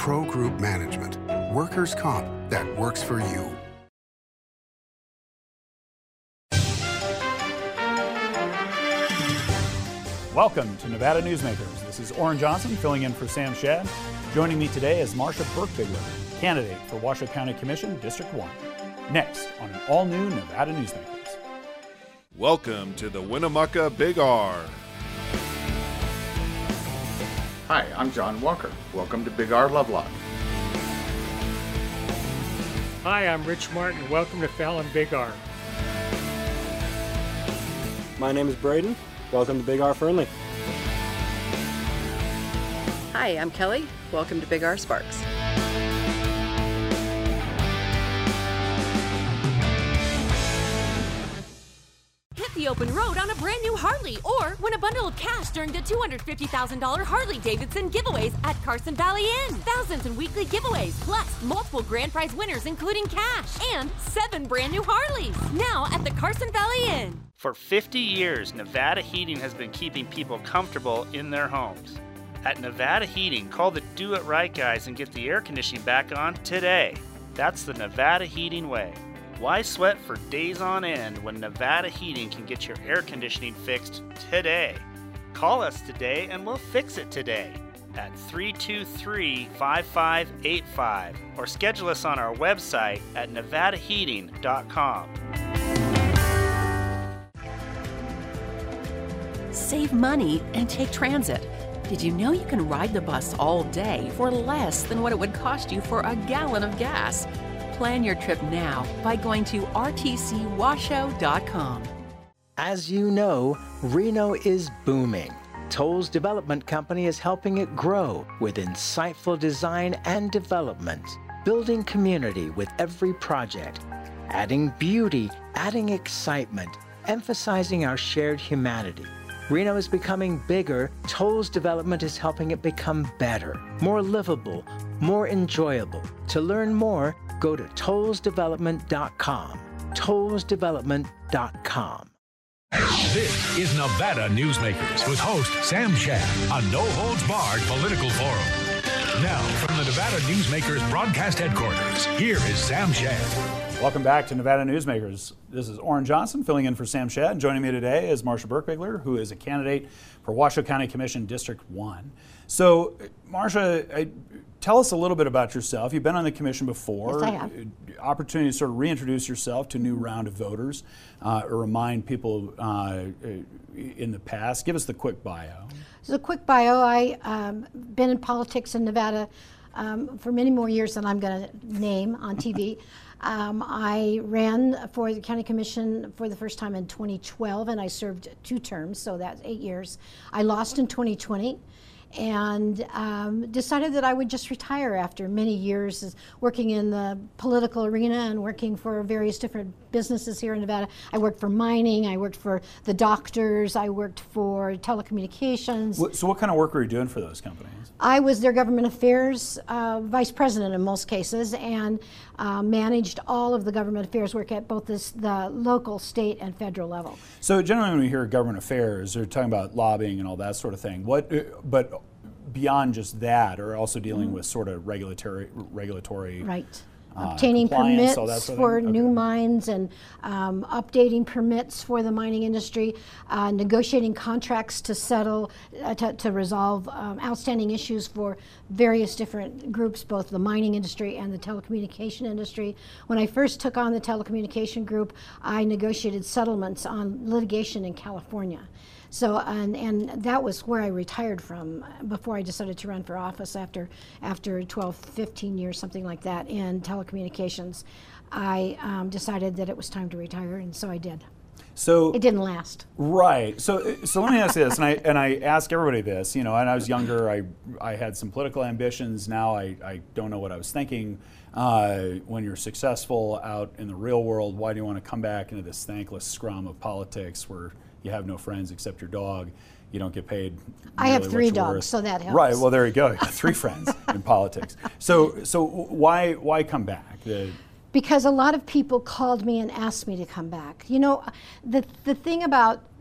Pro Group Management. Workers' comp that works for you. Welcome to Nevada Newsmakers. This is Orrin Johnson filling in for Sam Shad. Joining me today is Marsha Birkbigler, candidate for Washoe County Commission, District 1. Next on an all-new Nevada Newsmakers. Welcome to the Winnemucca Big R. Hi, I'm John Walker. Welcome to Big R Lovelock. Hi, I'm Rich Martin. Welcome to Fallon Big R. My name is Braden. Welcome to Big R Fernley. Hi, I'm Kelly. Welcome to Big R Sparks. Hit the open road on a brand new Harley or win a bundle of cash during the $250,000 Harley-Davidson giveaways at Carson Valley Inn. Thousands in weekly giveaways, plus multiple grand prize winners including cash and 7 brand new Harleys. Now at the Carson Valley Inn. For 50 years, Nevada Heating has been keeping people comfortable in their homes. At Nevada Heating, call the Do It Right guys and get the air conditioning back on today. That's the Nevada Heating way. Why sweat for days on end when Nevada Heating can get your air conditioning fixed today? Call us today and we'll fix it today at 323-5585 or schedule us on our website at nevadaheating.com. Save money and take transit. Did you know you can ride the bus all day for less than what it would cost you for a gallon of gas? Plan your trip now by going to rtcwashoe.com. As you know, Reno is booming. Toll's development company is helping it grow with insightful design and development, building community with every project, adding beauty, adding excitement, emphasizing our shared humanity. Reno is becoming bigger. Toll's development is helping it become better, more livable, more enjoyable. To learn more, go to tollsdevelopment.com. tollsdevelopment.com. This is Nevada Newsmakers with host Sam Shad, a no-holds-barred political forum. Now, from the Nevada Newsmakers broadcast headquarters, here is Sam Shad. Welcome back to Nevada Newsmakers. This is Orrin Johnson filling in for Sam Shad. And joining me today is Marsha Birkbigler, who is a candidate for Washoe County Commission District 1. So, Marsha, tell us a little bit about yourself. You've been on the commission before. Yes, I have. Opportunity to sort of reintroduce yourself to a new round of voters or remind people in the past. Give us the quick bio. So a quick bio, I've been in politics in Nevada for many more years than I'm going to name on TV. I ran for the county commission for the first time in 2012, and I served 2 terms, so that's 8 years. I lost in 2020 and decided that I would just retire after many years working in the political arena and working for various different businesses here in Nevada. I worked for mining, I worked for the doctors, I worked for telecommunications. So what kind of work were you doing for those companies? I was their government affairs vice president in most cases, and managed all of the government affairs work at both the local, state, and federal level. So generally when we hear government affairs, they're talking about lobbying and all that sort of thing. But beyond just that, are also dealing with sort of regulatory right. Obtaining permits for okay. new mines and updating permits for the mining industry, negotiating contracts to settle, to resolve outstanding issues for various different groups, both the mining industry and the telecommunication industry. When I first took on the telecommunication group, I negotiated settlements on litigation in California. So, and that was where I retired from before I decided to run for office after 12, 15 years, something like that, in telecommunications. I decided that it was time to retire, and so I did. So it didn't last. Right. So let me ask you this, and I ask everybody this. You know, when I was younger, I had some political ambitions. Now I don't know what I was thinking. When you're successful out in the real world, why do you want to come back into this thankless scrum of politics where you have no friends except your dog? You don't get paid. I have 3 dogs, so that helps. Right. Well, there you go. You got 3 friends in politics. So why come back? Because a lot of people called me and asked me to come back. You know, the thing about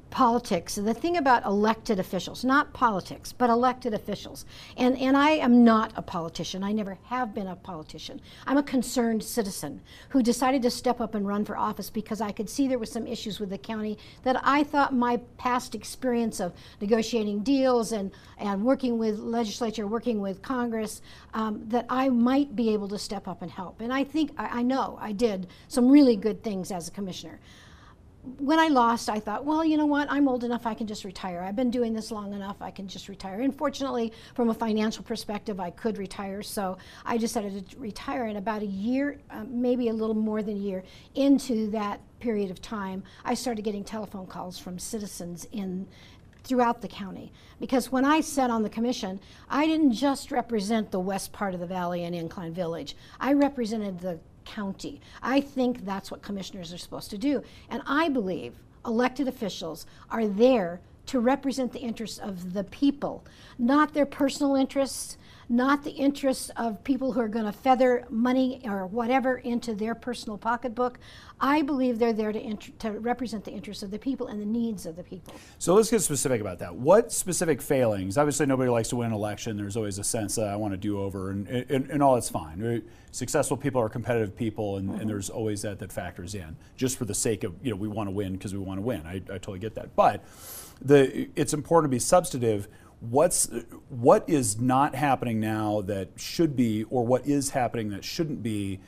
politics, the thing about elected officials, not politics, but elected officials, and I am not a politician. I never have been a politician. I'm a concerned citizen who decided to step up and run for office because I could see there were some issues with the county that I thought my past experience of negotiating deals and working with legislature, working with Congress, that I might be able to step up and help. And I think, I know I did some really good things as a commissioner. When I lost, I thought, well, you know what, I'm old enough, I can just retire. I've been doing this long enough, I can just retire. And fortunately, from a financial perspective, I could retire, so I decided to retire. And about a year, maybe a little more than a year into that period of time, I started getting telephone calls from citizens throughout the county. Because when I sat on the commission, I didn't just represent the west part of the valley and Incline Village. I represented the county. I think that's what commissioners are supposed to do. And I believe elected officials are there to represent the interests of the people, not their personal interests, not the interests of people who are going to feather money or whatever into their personal pocketbook. I believe they're there to represent the interests of the people and the needs of the people. So let's get specific about that. What specific failings? Obviously, nobody likes to win an election. There's always a sense that I want to do over, and all that's fine. Right? Successful people are competitive people, and there's always that factors in, just for the sake of, we want to win because we want to win. I totally get that. But it's important to be substantive. What is not happening now that should be, or what is happening that shouldn't be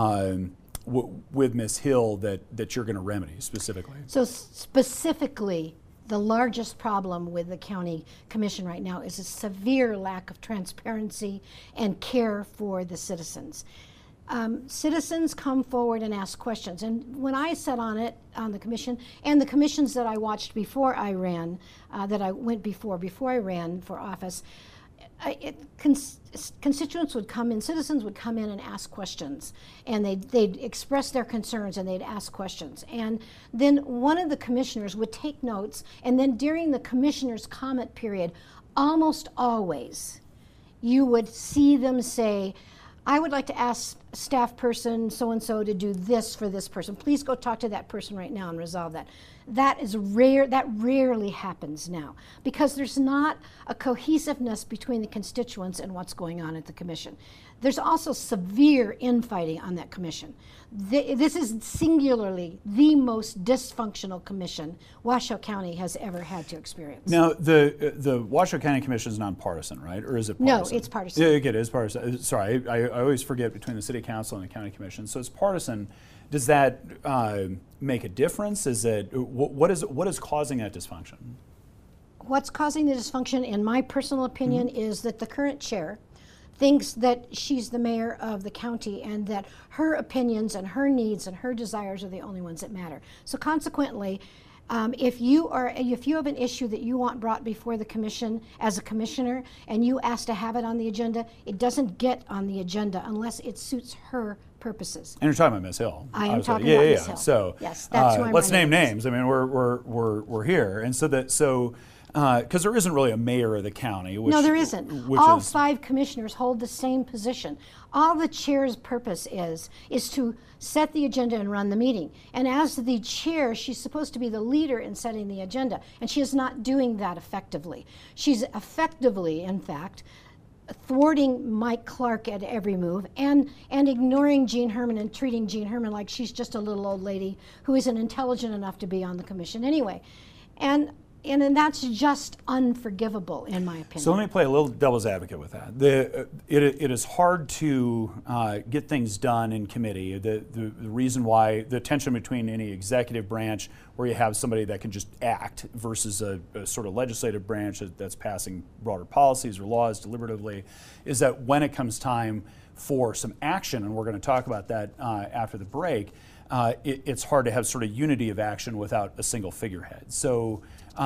with Ms. Hill that you're going to remedy specifically? So specifically, the largest problem with the county commission right now is a severe lack of transparency and care for the citizens. Citizens come forward and ask questions, and when I sat on the commission, and the commissions that I watched before I ran, that I went before I ran for office, constituents would come in, citizens would come in and ask questions, and they'd express their concerns and they'd ask questions. And then one of the commissioners would take notes, and then during the commissioner's comment period, almost always, you would see them say, I would like to ask staff person so-and-so to do this for this person. Please go talk to that person right now and resolve that. That is rare. That rarely happens now because there's not a cohesiveness between the constituents and what's going on at the commission. There's also severe infighting on that commission. This is singularly the most dysfunctional commission Washoe County has ever had to experience. Now, the Washoe County Commission is nonpartisan, right? Or is it partisan? No, it's partisan. Yeah, it is partisan. Sorry, I always forget between the City Council and the County Commission. So it's partisan. Does that make a difference? Is it what is causing that dysfunction? What's causing the dysfunction, in my personal opinion, is that the current chair thinks that she's the mayor of the county and that her opinions and her needs and her desires are the only ones that matter. So consequently, if you have an issue that you want brought before the commission as a commissioner and you ask to have it on the agenda, it doesn't get on the agenda unless it suits her purposes. And you're talking about Ms. Hill. I am talking about Ms. Hill. So yes, that's who I'm let's name against. names. I mean, we're here, and so because there isn't really a mayor of the county. Which, no, there isn't. All 5 commissioners hold the same position. All the chair's purpose is to set the agenda and run the meeting. And as the chair, she's supposed to be the leader in setting the agenda, and she is not doing that effectively. She's effectively, in fact, thwarting Mike Clark at every move and ignoring Jean Herman and treating Jean Herman like she's just a little old lady who isn't intelligent enough to be on the commission anyway. And that's just unforgivable, in my opinion. So let me play a little devil's advocate with that. It is hard to get things done in committee. The reason why, the tension between any executive branch where you have somebody that can just act versus a sort of legislative branch that's passing broader policies or laws deliberatively, is that when it comes time for some action, and we're going to talk about that after the break, it's hard to have sort of unity of action without a single figurehead. So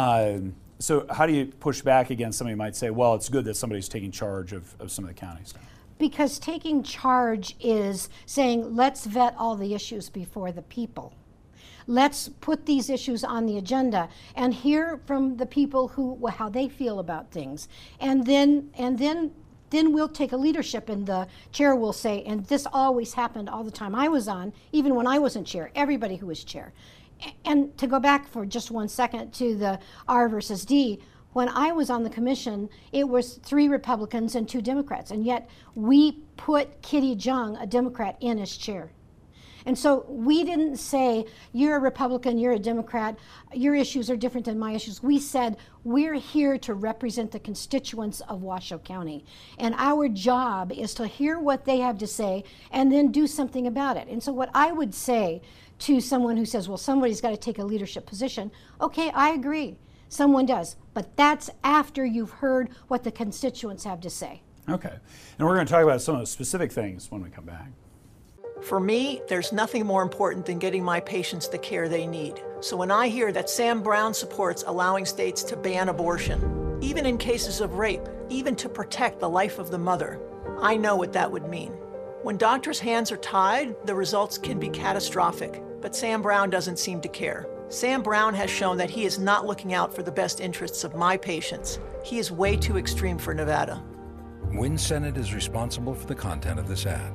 how do you push back against somebody who might say, well, it's good that somebody's taking charge of some of the county stuff? Because taking charge is saying, let's vet all the issues before the people. Let's put these issues on the agenda and hear from the people how they feel about things. And then we'll take a leadership, and the chair will say, and this always happened all the time I was on, even when I wasn't chair, everybody who was chair. And to go back for just 1 second to the R versus D, when I was on the commission, it was 3 Republicans and 2 Democrats, and yet we put Kitty Jung, a Democrat, in as chair. And so we didn't say, you're a Republican, you're a Democrat, your issues are different than my issues. We said, we're here to represent the constituents of Washoe County. And our job is to hear what they have to say and then do something about it. And so what I would say to someone who says, well, somebody's got to take a leadership position, okay, I agree, someone does. But that's after you've heard what the constituents have to say. Okay, and we're going to talk about some of the specific things when we come back. For me, there's nothing more important than getting my patients the care they need. So when I hear that Sam Brown supports allowing states to ban abortion, even in cases of rape, even to protect the life of the mother, I know what that would mean. When doctors' hands are tied, the results can be catastrophic, but Sam Brown doesn't seem to care. Sam Brown has shown that he is not looking out for the best interests of my patients. He is way too extreme for Nevada. Wynn Senate is responsible for the content of this ad.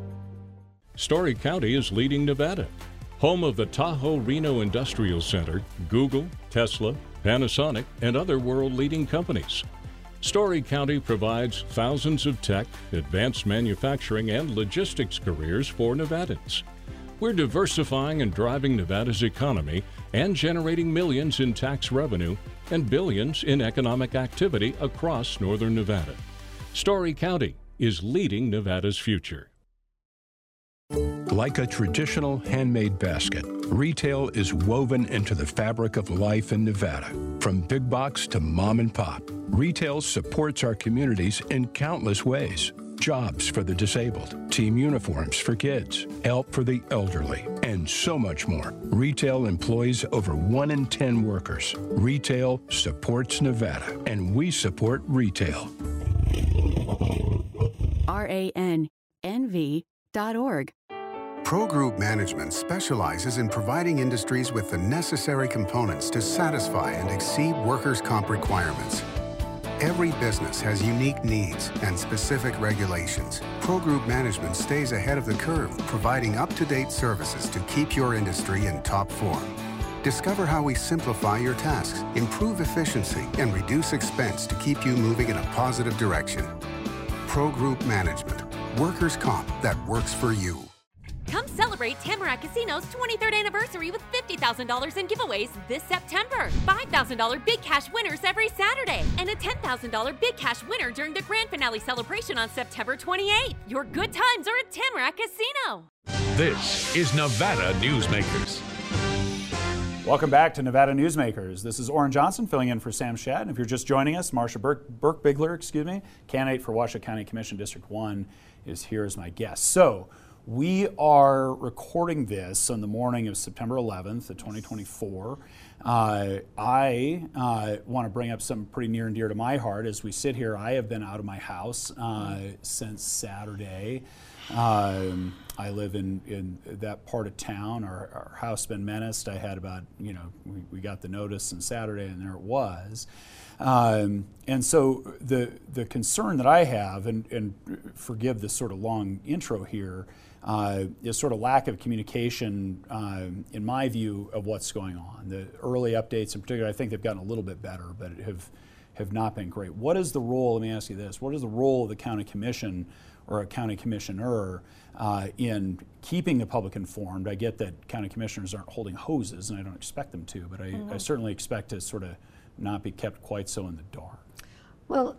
Story County is leading Nevada. Home of the Tahoe Reno Industrial Center, Google, Tesla, Panasonic, and other world-leading companies. Story County provides thousands of tech, advanced manufacturing, and logistics careers for Nevadans. We're diversifying and driving Nevada's economy and generating millions in tax revenue and billions in economic activity across northern Nevada. Story County is leading Nevada's future. Like a traditional handmade basket, retail is woven into the fabric of life in Nevada. From big box to mom and pop, retail supports our communities in countless ways. Jobs for the disabled, team uniforms for kids, help for the elderly, and so much more. Retail employs over 1 in 10 workers. Retail supports Nevada, and we support retail. RANNV.org. Pro Group Management specializes in providing industries with the necessary components to satisfy and exceed workers' comp requirements. Every business has unique needs and specific regulations. Pro Group Management stays ahead of the curve, providing up-to-date services to keep your industry in top form. Discover how we simplify your tasks, improve efficiency, and reduce expense to keep you moving in a positive direction. Pro Group Management. Workers' comp that works for you. Come celebrate Tamarack Casino's 23rd anniversary with $50,000 in giveaways this September. $5,000 big cash winners every Saturday. And a $10,000 big cash winner during the grand finale celebration on September 28th. Your good times are at Tamarack Casino. This is Nevada Newsmakers. Welcome back to Nevada Newsmakers. This is Orrin Johnson filling in for Sam Shad. And if you're just joining us, Marsha Burke-Bigler, candidate for Washoe County Commission District 1, is here as my guest. So, we are recording this on the morning of September 11th of 2024. I want to bring up something pretty near and dear to my heart. As we sit here, I have been out of my house since Saturday. I live in that part of town. Our house has been menaced. I had about, we got the notice on Saturday, and there it was. And so the concern that I have, and forgive this sort of long intro here, is sort of lack of communication, in my view, of what's going on. The early updates in particular, I think they've gotten a little bit better, but have not been great. What is the role, let me ask you this, what is the role of the county commission or a county commissioner in keeping the public informed? I get that county commissioners aren't holding hoses, and I don't expect them to, but I certainly expect to sort of not be kept quite so in the dark. Well,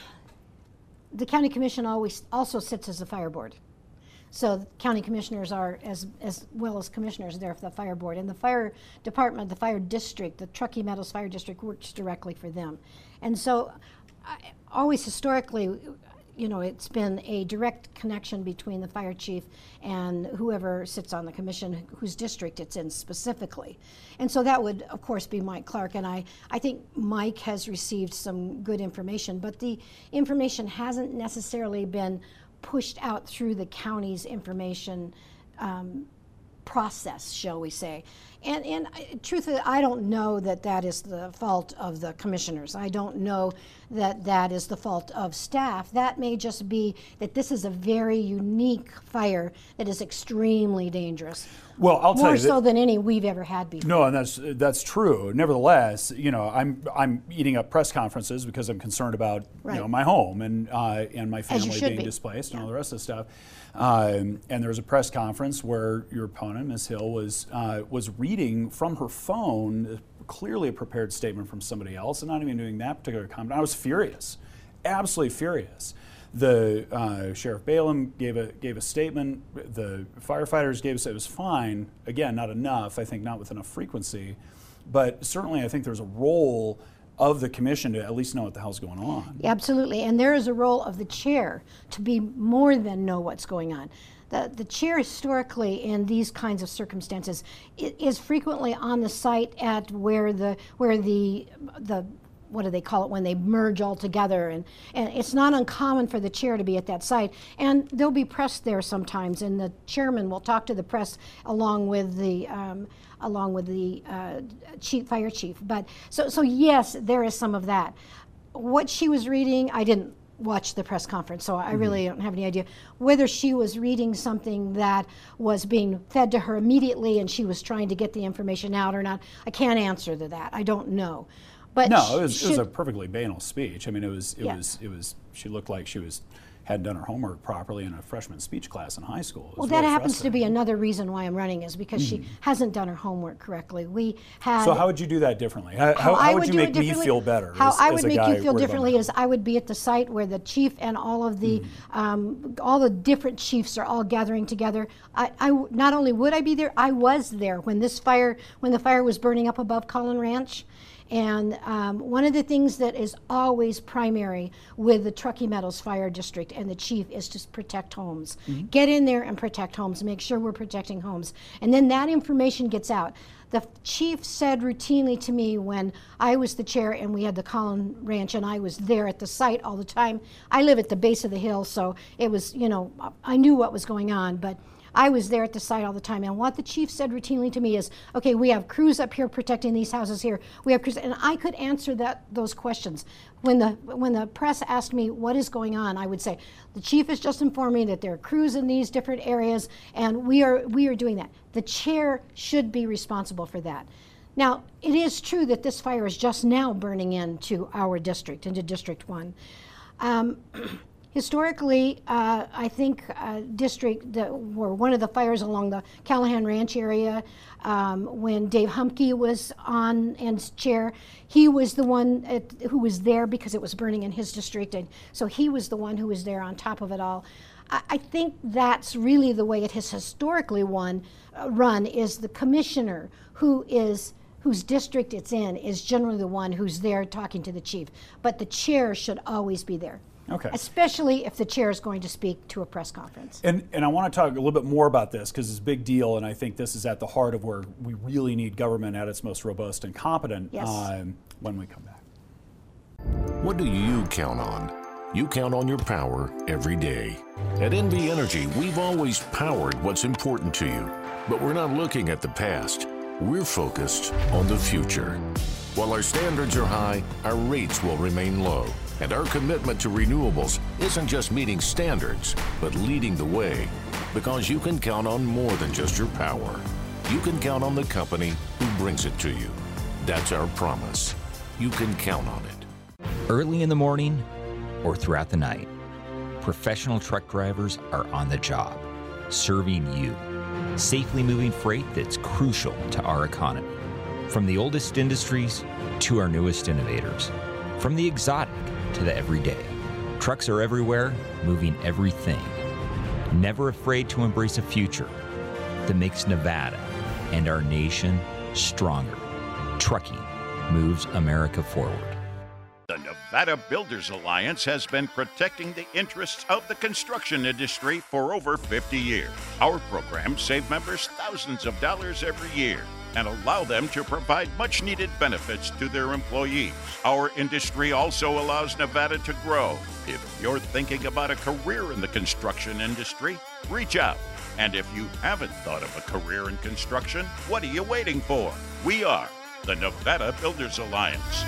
the county commission also sits as a fire board. So the county commissioners are, as well as commissioners, there for the fire board. And the fire department, the fire district, the Truckee Meadows Fire District works directly for them. And so always historically, it's been a direct connection between the fire chief and whoever sits on the commission, whose district it's in specifically. And so that would, of course, be Mike Clark. And I think Mike has received some good information, but the information hasn't necessarily been pushed out through the county's information process, shall we say. And truthfully, I don't know that that is the fault of the commissioners. I don't know that that is the fault of staff. That may just be that this is a very unique fire that is extremely dangerous. Well, I'll tell you, more so than any we've ever had before. No, and that's true. Nevertheless, I'm eating up press conferences because I'm concerned about my home and my family being displaced and all the rest of the stuff. And there was a press conference where your opponent, Ms. Hill, was reading from her phone, clearly a prepared statement from somebody else, and not even doing that particular comment. I was furious, absolutely furious. The Sheriff Balaam gave a statement. The firefighters gave a statement. It was fine. Again, not enough. I think not with enough frequency, but certainly I think there's a role of the commission to at least know what the hell's going on. Absolutely, and there is a role of the chair to be more than know what's going on. The chair historically in these kinds of circumstances is frequently on the site at where the what do they call it when they merge all together, and it's not uncommon for the chair to be at that site, and there'll be press there sometimes, and the chairman will talk to the press along with the fire chief. But so yes, there is some of that. What she was reading, I didn't watch the press conference, so I really don't have any idea whether she was reading something that was being fed to her immediately and she was trying to get the information out or not. I can't answer to that. I don't know. But no, it was a perfectly banal speech. I mean, it was. She looked like she hadn't done her homework properly in a freshman speech class in high school. Well, that happens to be another reason why I'm running, is because she hasn't done her homework correctly. We had. So how would you do that differently? How would you make me feel better? How I would make you feel differently is I would be at the site where the chief and all of the all the different chiefs are all gathering together. I not only would I be there, I was there when the fire was burning up above Collin Ranch. And one of the things that is always primary with the Truckee Meadows Fire District and the chief is to protect homes. Get in there and protect homes, make sure we're protecting homes. And then that information gets out. The chief said routinely to me when I was the chair and we had the Collin Ranch and I was there at the site all the time. I live at the base of the hill, so it was, I knew what was going on, but I was there at the site all the time, and what the chief said routinely to me is, okay, we have crews up here protecting these houses here. We have crews, and I could answer those questions. When the press asked me what is going on, I would say, the chief has just informed me that there are crews in these different areas, and we are doing that. The chair should be responsible for that. Now, it is true that this fire is just now burning into our district, into District 1. Historically, I think one of the fires along the Callahan Ranch area, when Dave Humke was on and chair, he was the one who was there because it was burning in his district, and so he was the one who was there on top of it all. I think that's really the way it has historically run, is the commissioner whose district it's in is generally the one who's there talking to the chief, but the chair should always be there. Okay. Especially if the chair is going to speak to a press conference. And I want to talk a little bit more about this because it's a big deal, and I think this is at the heart of where we really need government at its most robust and competent when we come back. What do you count on? You count on your power every day. At NV Energy, we've always powered what's important to you, but we're not looking at the past. We're focused on the future. While our standards are high, our rates will remain low. And our commitment to renewables isn't just meeting standards, but leading the way. Because you can count on more than just your power. You can count on the company who brings it to you. That's our promise. You can count on it. Early in the morning or throughout the night, professional truck drivers are on the job, serving you, safely moving freight that's crucial to our economy. From the oldest industries to our newest innovators. From the exotic to the everyday. Trucks are everywhere, moving everything. Never afraid to embrace a future that makes Nevada and our nation stronger. Trucking moves America forward. The Nevada Builders Alliance has been protecting the interests of the construction industry for over 50 years. Our programs save members thousands of dollars every year and allow them to provide much-needed benefits to their employees. Our industry also allows Nevada to grow. If you're thinking about a career in the construction industry, reach out. And if you haven't thought of a career in construction, what are you waiting for? We are the Nevada Builders Alliance.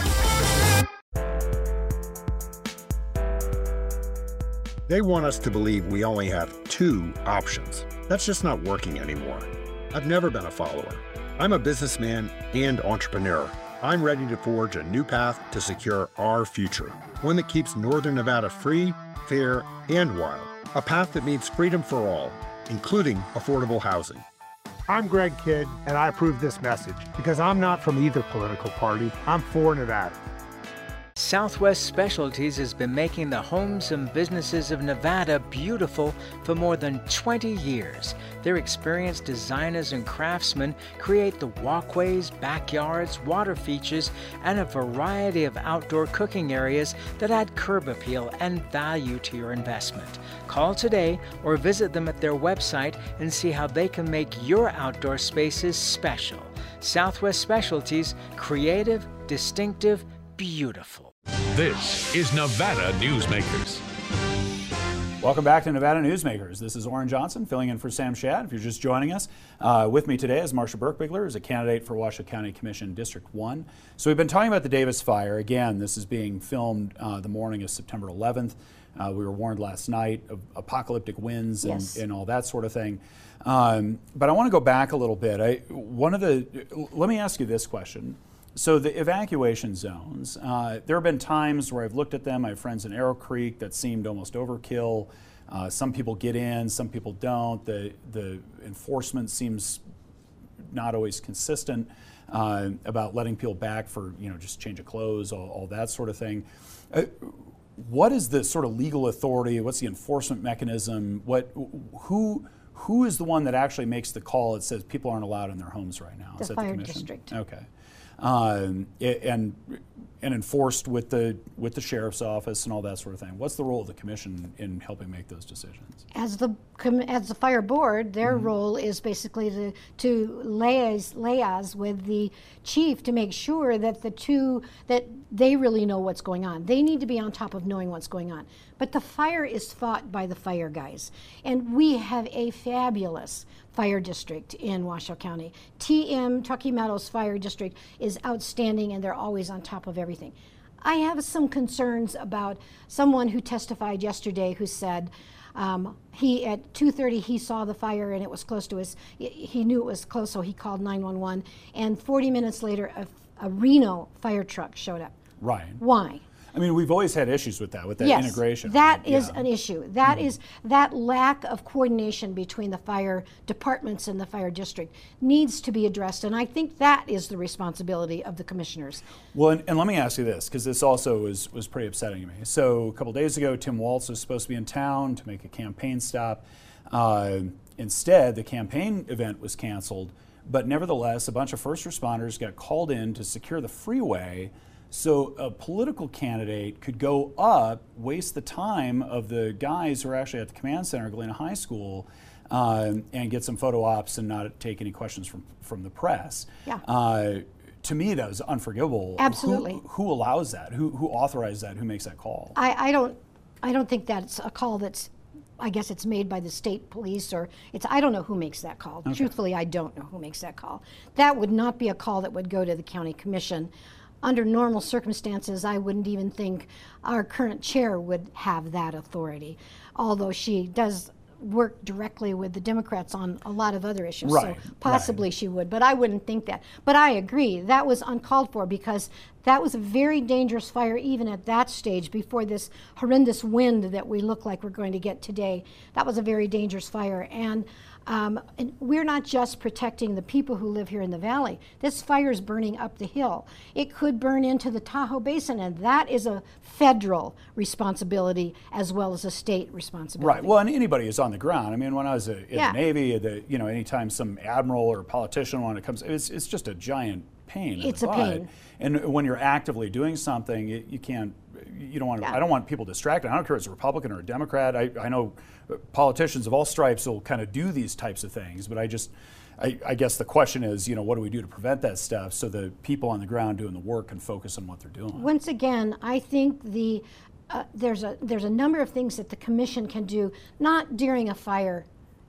They want us to believe we only have two options. That's just not working anymore. I've never been a follower. I'm a businessman and entrepreneur. I'm ready to forge a new path to secure our future, one that keeps Northern Nevada free, fair, and wild. A path that means freedom for all, including affordable housing. I'm Greg Kidd, and I approve this message because I'm not from either political party. I'm for Nevada. Southwest Specialties has been making the homes and businesses of Nevada beautiful for more than 20 years. Their experienced designers and craftsmen create the walkways, backyards, water features, and a variety of outdoor cooking areas that add curb appeal and value to your investment. Call today or visit them at their website and see how they can make your outdoor spaces special. Southwest Specialties, creative, distinctive, beautiful. This is Nevada Newsmakers. Welcome back to Nevada Newsmakers. This is Orrin Johnson filling in for Sam Shad. If you're just joining us, with me today is Marsha Birkbigler, who's a candidate for Washoe County Commission District 1. So we've been talking about the Davis fire. Again, this is being filmed the morning of September 11th. We were warned last night of apocalyptic winds and all that sort of thing. But I want to go back a little bit. Let me ask you this question. So the evacuation zones, there have been times where I've looked at them. I have friends in Arrow Creek that seemed almost overkill. Some people get in, some people don't. The enforcement seems not always consistent about letting people back for, just change of clothes, all that sort of thing. What is the sort of legal authority? What's the enforcement mechanism? Who is the one that actually makes the call that says people aren't allowed in their homes right now? The fire district. Okay. And enforced with the sheriff's office and all that sort of thing. What's the role of the commission in helping make those decisions? As the fire board, their role is basically to liaise with the chief to make sure that that they really know what's going on. They need to be on top of knowing what's going on. But the fire is fought by the fire guys, and we have a fabulous fire district in Washoe County. TM, Truckee Meadows Fire District, is outstanding, and they're always on top of everything. I have some concerns about someone who testified yesterday who said he at 2:30 he saw the fire and it was close to he knew it was close, so he called 911, and 40 minutes later a Reno fire truck showed up. Right. Why? I mean, we've always had issues with that integration. That is an issue. That is that lack of coordination between the fire departments and the fire district needs to be addressed, and I think that is the responsibility of the commissioners. Well, and let me ask you this, because this also was pretty upsetting to me. So a couple days ago, Tim Walz was supposed to be in town to make a campaign stop. Instead, the campaign event was canceled, but nevertheless, a bunch of first responders got called in to secure the freeway so a political candidate could go up, waste the time of the guys who are actually at the command center, Galena High School, and get some photo ops and not take any questions from the press. Yeah. To me, that was unforgivable. Absolutely. Who allows that? Who authorized that? Who makes that call? I don't think that's a call that's, I guess it's made by the state police, or I don't know who makes that call. Okay. Truthfully, I don't know who makes that call. That would not be a call that would go to the county commission. Under normal circumstances, I wouldn't even think our current chair would have that authority, although she does work directly with the Democrats on a lot of other issues. Right, so possibly she would, but I wouldn't think that. But I agree, that was uncalled for, because that was a very dangerous fire even at that stage, before this horrendous wind that we look like we're going to get today. That was a very dangerous fire. And we're not just protecting the people who live here in the valley. This fire is burning up the hill. It could burn into the Tahoe Basin, and that is a federal responsibility as well as a state responsibility. Right. Well, and anybody who's on the ground. I mean, when I was in the Navy, anytime some admiral or politician comes, it's just a giant pain. It's a pain. And when you're actively doing something, you can't. You don't want. I don't want people distracted. I don't care if it's a Republican or a Democrat. I know politicians of all stripes will kind of do these types of things, but I guess the question is, what do we do to prevent that stuff so the people on the ground doing the work can focus on what they're doing? Once again, I think there's a number of things that the commission can do, not during a fire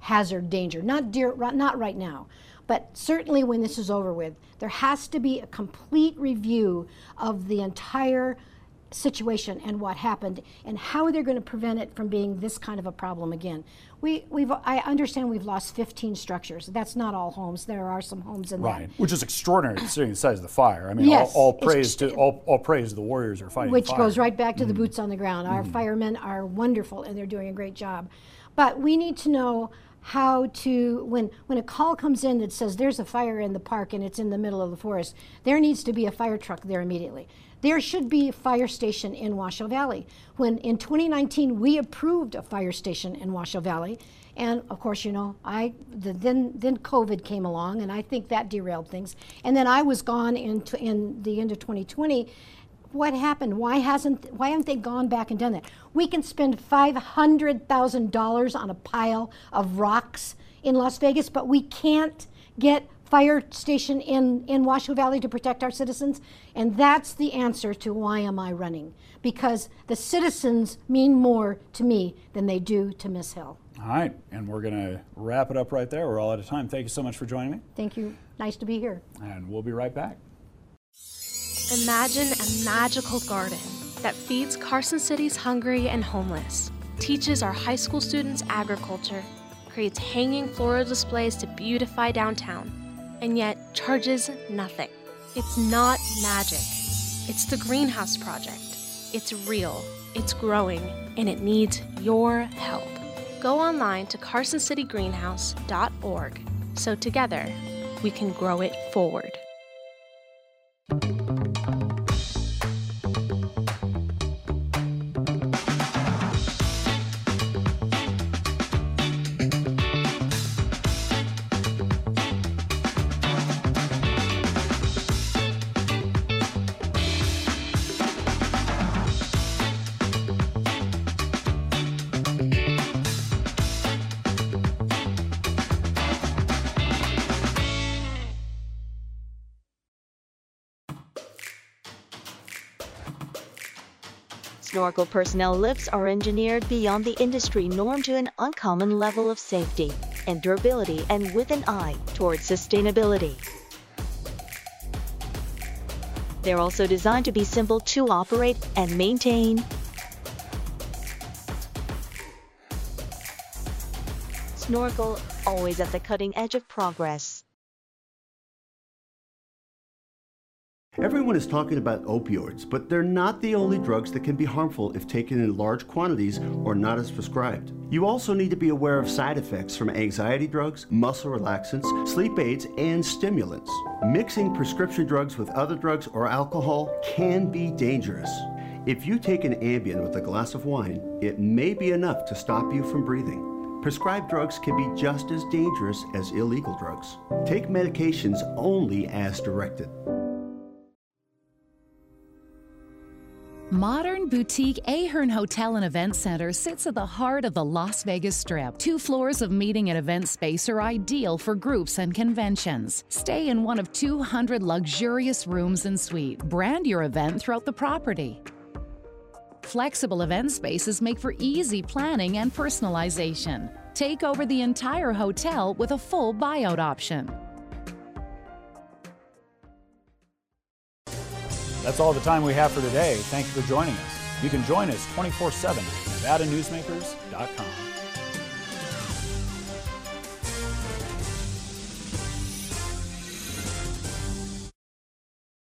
hazard danger. Not right now, but certainly when this is over with, there has to be a complete review of the entire situation and what happened and how they're going to prevent it from being this kind of a problem again. I understand we've lost 15 structures. That's not all homes. There are some homes in right, that. which is extraordinary considering the size of the fire. I mean, yes, all praise to the warriors who are fighting which fire. goes right back to the boots on the ground. Our firemen are wonderful and they're doing a great job. But we need to know how to, when a call comes in that says there's a fire in the park and it's in the middle of the forest, there needs to be a fire truck there immediately. There should be a fire station in Washoe Valley. When in 2019 we approved a fire station in Washoe Valley, and of course, you know, then COVID came along, and I think that derailed things. And then I was gone in the end of 2020. What happened? Why haven't they gone back and done that? We can spend $500,000 on a pile of rocks in Las Vegas, but we can't get fire station in Washoe Valley to protect our citizens. And that's the answer to why am I running? Because the citizens mean more to me than they do to Miss Hill. All right, and we're going to wrap it up right there. We're all out of time. Thank you so much for joining me. Thank you. Nice to be here. And we'll be right back. Imagine a magical garden that feeds Carson City's hungry and homeless, teaches our high school students agriculture, creates hanging floral displays to beautify downtown, and yet charges nothing. It's not magic. It's the Greenhouse Project. It's real, it's growing, and it needs your help. Go online to carsоncitygreenhouse.org so together we can grow it forward. Snorkel personnel lifts are engineered beyond the industry norm to an uncommon level of safety and durability, and with an eye towards sustainability. They're also designed to be simple to operate and maintain. Snorkel, always at the cutting edge of progress. Everyone is talking about opioids, but they're not the only drugs that can be harmful if taken in large quantities or not as prescribed. You also need to be aware of side effects from anxiety drugs, muscle relaxants, sleep aids, and stimulants. Mixing prescription drugs with other drugs or alcohol can be dangerous. If you take an Ambien with a glass of wine, it may be enough to stop you from breathing. Prescribed drugs can be just as dangerous as illegal drugs. Take medications only as directed. Modern boutique Ahern Hotel and Event Center sits at the heart of the Las Vegas Strip. 2 floors of meeting and event space are ideal for groups and conventions. Stay in one of 200 luxurious rooms and suites. Brand your event throughout the property. Flexible event spaces make for easy planning and personalization. Take over the entire hotel with a full buyout option. That's all the time we have for today. Thank you for joining us. You can join us 24/7 at NevadaNewsmakers.com.